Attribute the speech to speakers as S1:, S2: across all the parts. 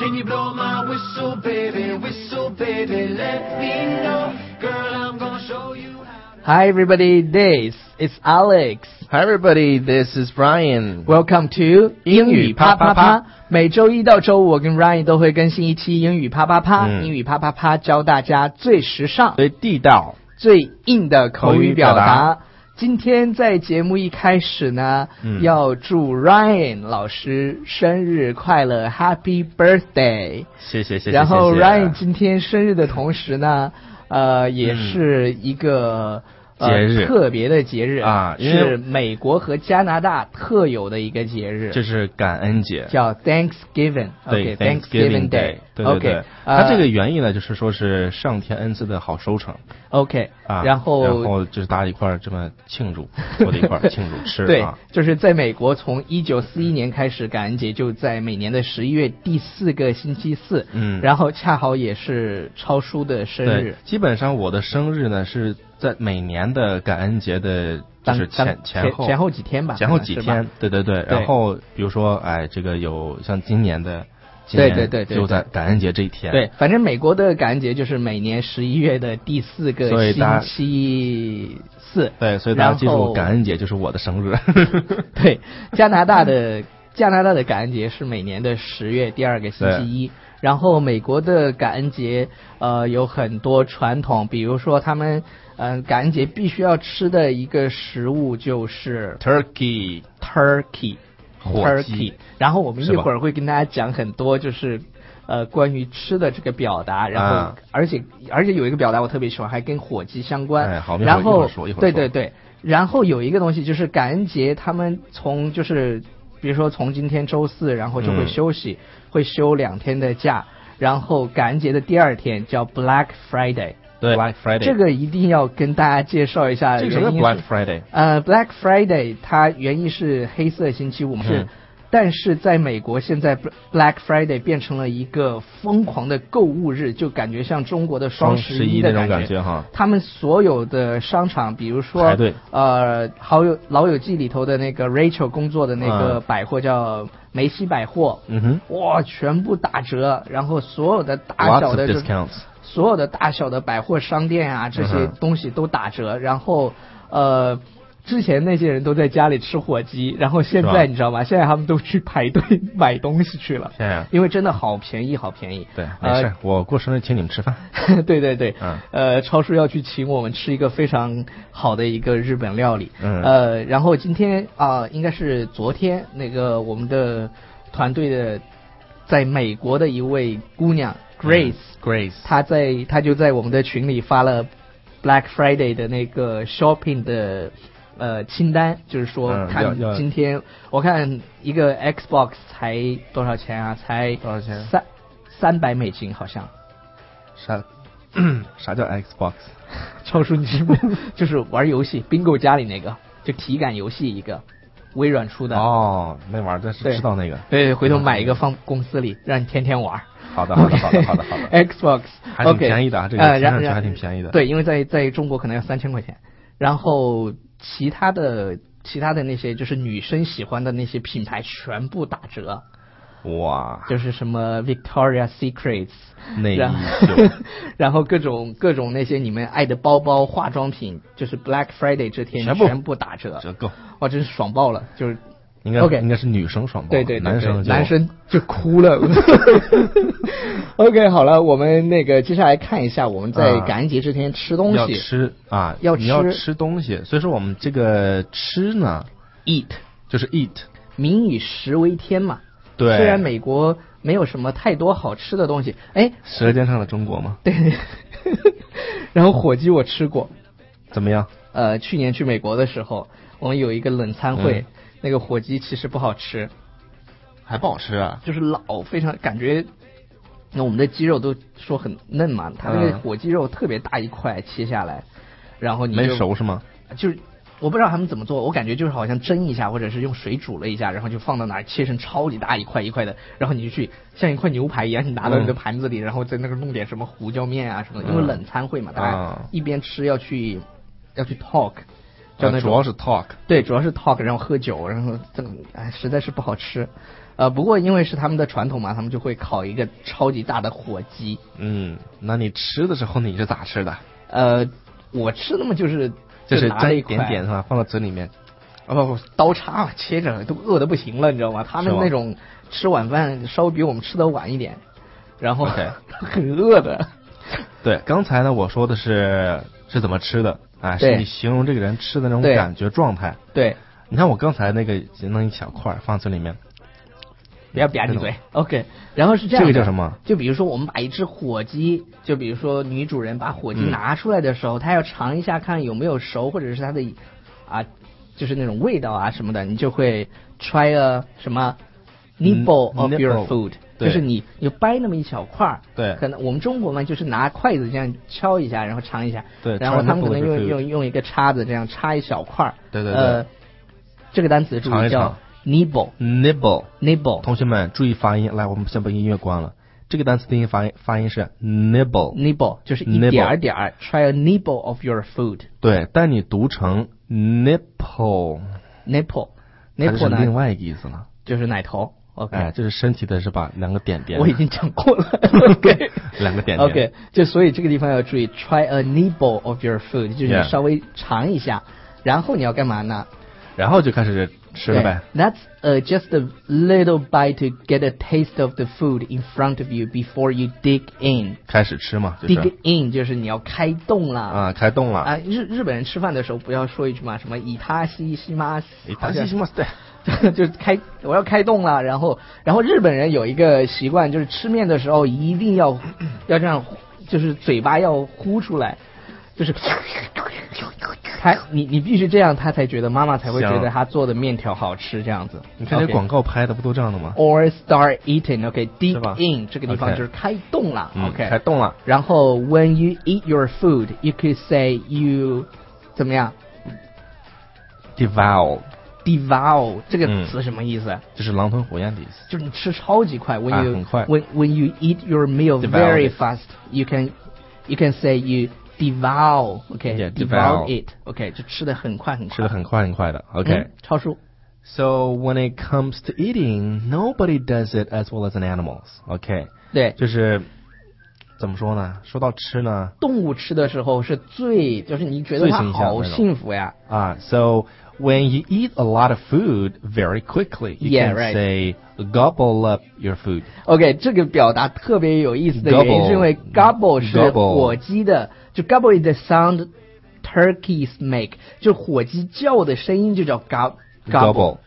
S1: Can you blow my whistle, baby, let me know. Girl, I'm gonna show you how to...
S2: Hi everybody, this is Alex.
S3: Hi everybody, this is Brian.
S2: Welcome to
S3: 英语啪啪啪。
S2: 每周一到周五，我跟 Ryan 都会更新一期英语啪啪啪。英语啪啪啪教大家最时尚、
S3: 最地道、
S2: 最硬的口语表达。今天在节目一开始呢，要祝 Ryan 老师生日快乐 ，Happy Birthday！
S3: 谢谢。
S2: 然后 Ryan 今天生日的同时呢，也是一个
S3: 节日，
S2: 特别的节日
S3: 啊，
S2: 是美国和加拿大特有的一个节日，
S3: 这是感恩节，
S2: 叫 Thanksgiving。
S3: 对
S2: ，Thanksgiving Day。
S3: 对。它这个原意呢，就是说是上天恩赐的好收成。
S2: OK，
S3: 然后就是大家一块儿这么庆祝，坐在一块儿庆祝吃。
S2: 对，就是在美国，从1941年开始，感恩节就在每年的11月第4个星期四。然后恰好也是超叔的生日。
S3: 对，基本上我的生日呢是在每年的感恩节的，就是前后
S2: 几天吧。
S3: 前后几天，对。然后比如说，这个有像今年
S2: 对，
S3: 就在感恩节这一天。
S2: 对，反正美国的感恩节就是每年11月的第4个星期四。
S3: 对，所以大家记住，感恩节就是我的生日。
S2: 对，加拿大的感恩节是每年的10月第2个星期一。然后美国的感恩节有很多传统，比如说他们感恩节必须要吃的一个食物就是
S3: turkey。
S2: 然后我们一会儿会跟大家讲很多就是关于吃的这个表达，然后而且有一个表达我特别喜欢，还跟火鸡相关。
S3: 好，
S2: 然后
S3: 一会儿说。
S2: 对，然后有一个东西就是感恩节，他们就是比如说从今天周四，然后就会休息，会休2天的假，然后感恩节的第2天叫 Black Friday。
S3: 对 ，Black Friday
S2: 这个一定要跟大家介绍一下。
S3: 这个什么 Black Friday？
S2: Black Friday 它原意是黑色星期五，但是在美国现在 Black Friday 变成了一个疯狂的购物日，就感觉像中国的双11的
S3: 那种感觉哈。
S2: 他们所有的商场，比如说
S3: 排队，
S2: 老友记里头的那个 Rachel 工作的那个百货叫梅西百货，哇，全部打折，然后所有的大小的
S3: discounts。
S2: 所有的大小的百货商店啊，这些东西都打折。然后之前那些人都在家里吃火鸡，然后现在你知道吗？现在他们都去排队买东西去了。因为真的好便宜。
S3: 对，没事，我过生日请你们吃饭。
S2: 对。超叔要去请我们吃一个非常好的一个日本料理。然后今天应该是昨天那个我们的团队的在美国的一位姑娘。Grace， 她就在我们的群里发了 Black Friday 的那个 shopping 的清单，就是说看今天我看一个 Xbox 才多少钱啊？才
S3: 多少钱
S2: ？$300好像。
S3: 啥叫 Xbox？
S2: 超叔你是就是玩游戏 Bingo 家里那个，就体感游戏一个。微软出的
S3: 那玩意儿是知道那个。
S2: 对，回头买一个放公司里，让你天天玩。
S3: 好的。
S2: Xbox
S3: 还挺便宜的，这个听上去还挺便宜的。
S2: 对，因为在中国可能要3000块钱。然后其他的那些就是女生喜欢的那些品牌全部打折。
S3: 哇！
S2: 就是什么 Victoria's Secrets
S3: 内衣
S2: 然后各种那些你们爱的包包、化妆品，就是 Black Friday 这天全部打折，
S3: 折扣。
S2: 哇，真是爽爆了！就是
S3: 应该是女生爽爆，
S2: 对，
S3: 男
S2: 生就哭了。OK， 好了，我们接下来看一下我们在感恩节这天吃东西。
S3: 你要吃东西，所以说我们这个吃呢
S2: ，eat
S3: 就是 eat，
S2: 民以食为天嘛。
S3: 对，
S2: 虽然美国没有什么太多好吃的东西，
S3: 舌尖上的中国吗？
S2: 对。然后火鸡我吃过，
S3: 怎么样？
S2: 去年去美国的时候，我们有一个冷餐会，那个火鸡其实不好吃。
S3: 还不好吃啊？
S2: 就是非常感觉，那我们的鸡肉都说很嫩嘛，它那个火鸡肉特别大一块切下来，然后你
S3: 没熟是吗？
S2: 就是我不知道他们怎么做，我感觉就是好像蒸一下，或者是用水煮了一下，然后就放到哪儿切成超级大一块一块的，然后你就去像一块牛排一样，你拿到你的盘子里，然后在那个弄点什么胡椒面啊什么的，因为冷餐会嘛，大家一边吃要去 talk， 就那种
S3: 主要是 talk。
S2: 对，主要是 talk， 然后喝酒，然后这实在是不好吃。不过因为是他们的传统嘛，他们就会烤一个超级大的火鸡。
S3: 那你吃的时候你是咋吃的？
S2: 我吃的嘛就是
S3: 沾一点点是吧，放到嘴里面。
S2: 不，刀叉切着，都饿得不行了，你知道吗？他们那种吃晚饭稍微比我们吃的晚一点，然后很饿的。
S3: 对，刚才呢我说的是怎么吃的啊？是你形容这个人吃的那种感觉状态。
S2: 对，
S3: 你看我刚才那个弄一小块放嘴里面，
S2: 不要吧唧嘴。OK， 然后是这样的。
S3: 这个叫什么？
S2: 就比如说我们把一只火鸡，就比如说女主人把火鸡拿出来的时候，她要尝一下看有没有熟，或者是它的就是那种味道啊什么的，你就会 try a 什么 nibble of your food， 就是你掰那么一小块。
S3: 对，
S2: 可能我们中国嘛，就是拿筷子这样敲一下，然后尝一下。
S3: 对，
S2: 然后他们可能用一个叉子这样插一小块。
S3: 对。
S2: 这个单词注意叫 nibble。
S3: 同学们注意发音，来，我们先把音乐关了。这个单词的发音是 nibble，
S2: 就是一点点 try a nibble of your food。
S3: 对，但你读成 nipple 呢，是另外一个意思了，
S2: 就是奶头。OK，
S3: 就是身体的是吧？两个点点。
S2: 我已经讲过了。OK，
S3: 两个点点。
S2: OK， 就所以这个地方要注意 try a nibble of your food， 就是你稍微尝一下，然后你要干嘛呢？
S3: 然后就开始吃了呗。
S2: That's just a little bite to get a taste of the food in front of you before you dig in。
S3: 开始吃嘛，就是
S2: dig in 就是你要开动了
S3: 啊，开动了
S2: 啊。日本人吃饭的时候不要说一句嘛，什么以他西西吗？对，就是我要开动了。然后日本人有一个习惯，就是吃面的时候一定要这样，就是嘴巴要呼出来，就是你必须这样，他才觉得妈妈才会觉得他做的面条好吃，这样子。
S3: 你看这广告拍的不都这样的吗
S2: ？Or start eating， OK，dig in 这个地方就是开动了 ，OK，
S3: 开动了。
S2: 然后 when you eat your food，you could say you 怎么样
S3: ？Devour
S2: 这个词什么意思？
S3: 就是狼吞虎咽的意思。
S2: 就是你吃超级快。
S3: 很快。
S2: When you eat your meal very fast，you can say you devour it OK 就吃得很快
S3: 的 OK
S2: 超叔。
S3: So when it comes to eating, nobody does it as well as an animals. OK
S2: 对，
S3: 就是怎么说呢？说到吃呢，
S2: 动物吃的时候是就是你觉得它好幸福呀
S3: So when you eat a lot of food very quickly, you can say gobble up your food.
S2: OK 这个表达特别有意思的原因是因为 gobble 是火鸡的，就 gobble is the sound turkeys make， 就火鸡叫的声音就叫 gobble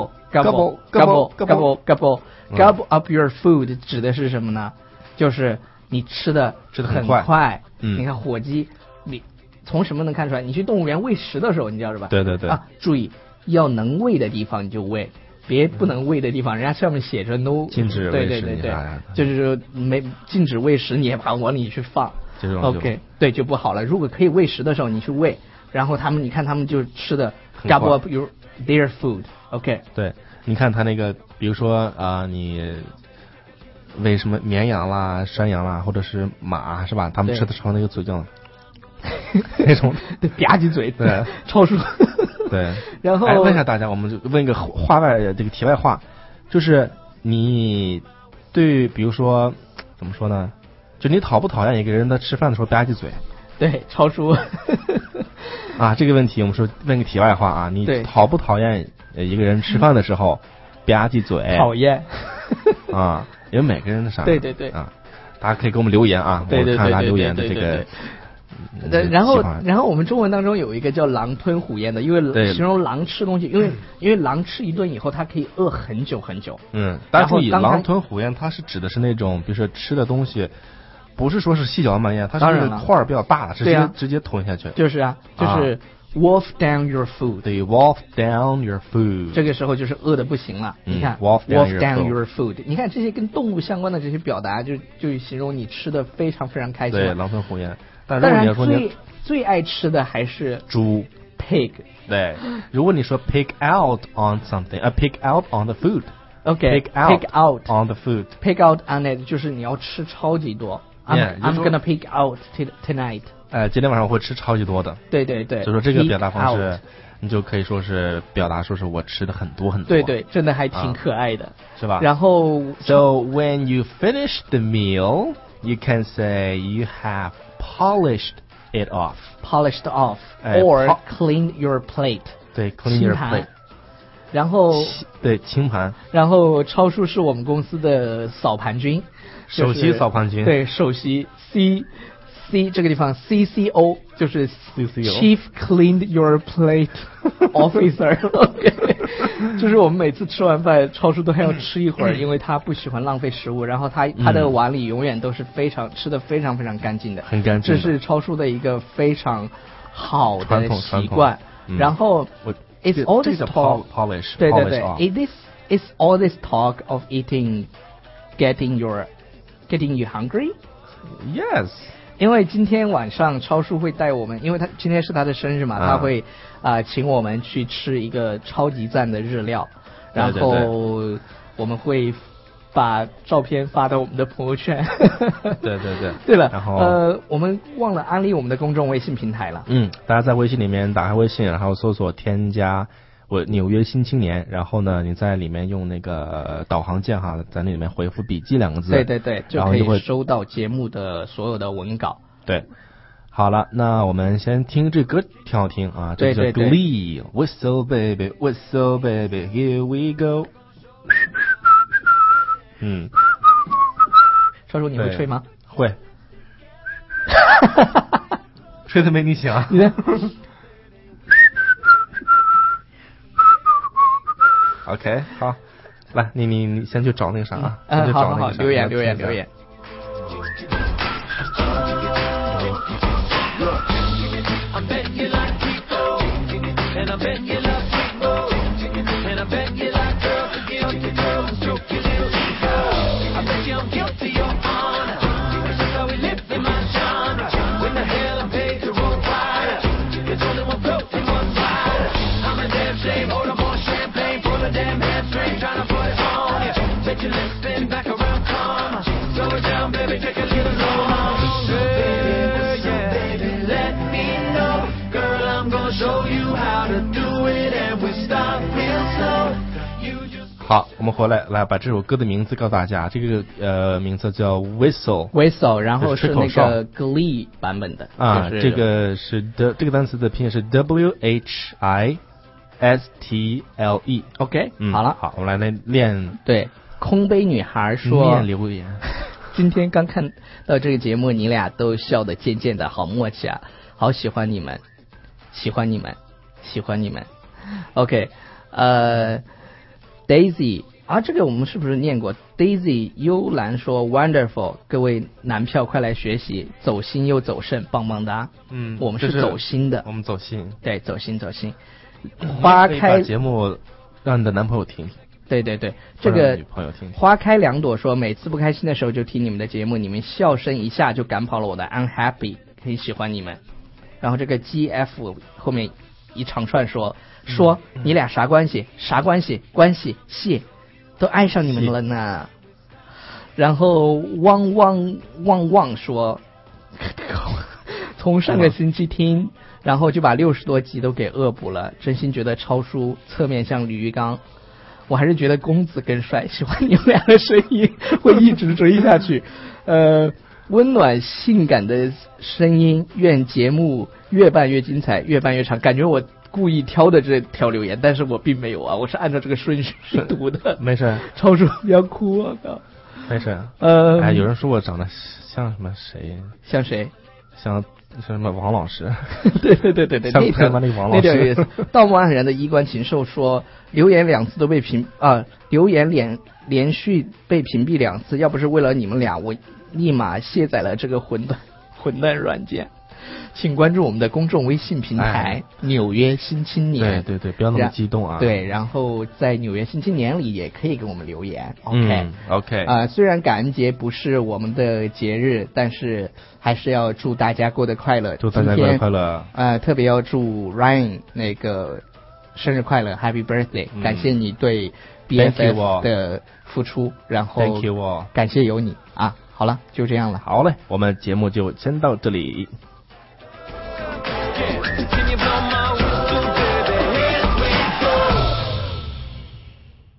S2: up your food 指的是什么呢？就是你吃的很快。你看火鸡，你从什么能看出来？你去动物园喂食的时候，你知道是吧？
S3: 对
S2: 注意要能喂的地方你就喂，别不能喂的地方，人家上面写着 no
S3: 禁止喂食。
S2: 对，就是说禁止喂食，你也把往里去放。OK 对就不好了。如果可以喂食的时候你去喂，然后你看他们就吃的 gobble up their food。OK
S3: 对，你看他那个，比如说你喂什么绵羊啦、山羊啦，或者是马是吧？他们吃的时候那个嘴叫那种
S2: 对吧唧嘴，
S3: 对
S2: 超叔。
S3: 对，
S2: 然后
S3: 问一下大家，我们就问一个这个题外话，就是你对比如说怎么说呢？就你讨不讨厌一个人在吃饭的时候吧唧嘴？
S2: 对，超叔。
S3: 这个问题我们说问个题外话啊，你讨不讨厌一个人吃饭的时候吧唧嘴？
S2: 讨厌。
S3: 因为每个人的啥？
S2: 对
S3: 大家可以给我们留言啊，
S2: 对，
S3: 看大家留言的这个。
S2: 然后我们中文当中有一个叫狼吞虎咽的，因为形容狼吃东西，因为狼吃一顿以后它可以饿很久很久。
S3: 大家注意，狼吞虎咽它是指的是那种，比如说吃的东西不是说是细嚼慢咽，它是那个块儿比较大的，直接吞下去。
S2: 就是wolf down your food。
S3: 对 ，wolf down your food。
S2: 这个时候就是饿得不行了。你看
S3: wolf
S2: down your food。你看这些跟动物相关的这些表达，就形容你吃的非常非常开心。
S3: 对，狼吞虎咽。
S2: 当然最爱吃的还是
S3: 猪
S2: pig。
S3: 对，如果你说 pig out on something，pig out on the food。OK，
S2: pig out
S3: on the food。
S2: pig out on it 就是你要吃超级多。I'm gonna pig out tonight。
S3: 今天晚上我会吃超级多的。
S2: 对对对，
S3: 就说这个表达方式，你就可以说是表达说是我吃的很多很多。
S2: 对对，真的还挺可爱的，
S3: 是吧？
S2: 然后
S3: So when you finish the meal, you can say you have polished it off.
S2: Polished off or clean your plate.
S3: 对 ，clean your plate。
S2: 然后
S3: 对清盘。然
S2: 后超叔是我们公司的扫盘君，
S3: 首席扫盘君。
S2: 对，首席 C 这个地方 CCO 就是 Chief Clean Your Plate Officer。就是我们每次吃完饭，超叔都还要吃一会儿，因为他不喜欢浪费食物，然后他的碗里永远都是吃的非常非常干净的，
S3: 很干净。
S2: 这是超叔的一个非常好的习惯。然后It's all this talk.
S3: Polish.
S2: 对对对 It's all this talk of eating, getting you hungry?
S3: Yes.
S2: 因为今天晚上超叔会带我们，因为他今天是他的生日嘛，他会请我们去吃一个超级赞的日料，然后我们会把照片发到我们的朋友圈。
S3: 对对对。
S2: 对了，
S3: 然后
S2: 我们忘了安利我们的公众微信平台了。
S3: 大家在微信里面打开微信，然后搜索添加我纽约新青年，然后呢你在里面用那个导航键哈，在那里面回复笔记2个字。
S2: 对对对，就可以收到节目的所有的文稿。
S3: 对。好了，那我们先听这歌，挺好听啊，这叫 Glee Whistle Baby Whistle Baby Here We Go。
S2: 超叔你会吹吗？
S3: 会。吹的没你响。
S2: 你呢
S3: ？OK， 好，来，你先去找那个啥啊。
S2: 好，留言。
S3: 好，我们回来把这首歌的名字告诉大家，这个名字叫 Whistle，
S2: 然后是那个 Glee 版本的
S3: 啊，这个是这个单词的拼音是 WHISTLE。
S2: OK， 好了，
S3: 好，我们来练。
S2: 对，空杯女孩说
S3: 念留言。
S2: 今天刚看到这个节目，你俩都笑得渐渐的，好默契啊，好喜欢你们。OK， Daisy 啊，这个我们是不是念过 ？Daisy 幽兰说 Wonderful， 各位男票快来学习，走心又走肾，棒棒哒。我们是走心的，
S3: 我们走心，
S2: 对，走心。花开
S3: 节目让你的男朋友听。
S2: 对，这个
S3: 女朋友听。
S2: 花开两朵说，每次不开心的时候就听你们的节目，你们笑声一下就赶跑了我的 unhappy， 很喜欢你们。然后这个 GF 后面一长串说你俩啥关系？关系谢，都爱上你们了呢。然后汪说，从上个星期听，然后就把60多集都给恶补了，真心觉得超叔侧面像吕玉刚，我还是觉得公子更帅，喜欢你们俩的声音，会一直追下去。温暖性感的声音，愿节目越办越精彩，越办越长。感觉我故意挑的这条留言，但是我并没有啊，我是按照这个顺序读的。
S3: 没事，
S2: 超叔不要哭，我靠。
S3: 没事。有人说我长得像什么谁？
S2: 像谁？
S3: 像什么王老师？
S2: 对，
S3: 像台湾那个王老师。
S2: 盗墓案人的衣冠禽兽说，留言2次都被留言连续被屏蔽2次，要不是为了你们俩，我立马卸载了这个混蛋软件。请关注我们的公众微信平台纽约新青年。
S3: 对，不要那么激动啊。
S2: 对，然后在纽约新青年里也可以给我们留言。
S3: OK。
S2: 虽然感恩节不是我们的节日，但是还是要祝大家过得快乐。
S3: 祝大家过得快乐。
S2: 特别要祝 Ryan 那个生日快乐 ，Happy Birthday！感谢你对 BFF 的付出，然后
S3: Thank you all，
S2: 感谢有你啊。好了，就这样了。
S3: 好嘞，我们节目就先到这里。